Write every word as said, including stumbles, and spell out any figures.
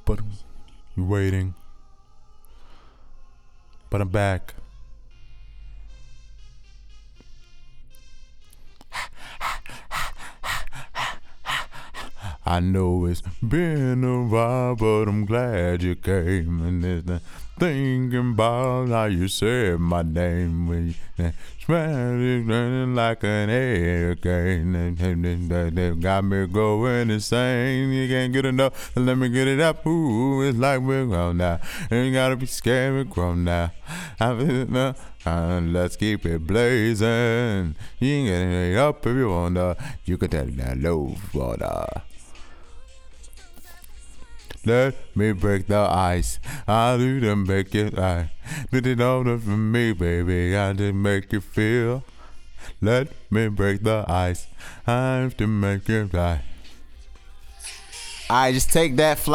but you're waiting. But I'm back. I know it's been a while, but I'm glad you came. And it's thinking about how you said my name when you smiling running like an hurricane. They got me going insane. You can't get enough. Let me get it up. Ooh, it's like we're grown now. Ain't gotta be scared, we're grown now. Uh, let's keep it blazing. You ain't getting it up if you wanna. You can tell that low water. Let me break the ice. I'll do to make it right. Did it all for me, baby. I just make you feel. Let me break the ice. I have to make it right. I just take that fly.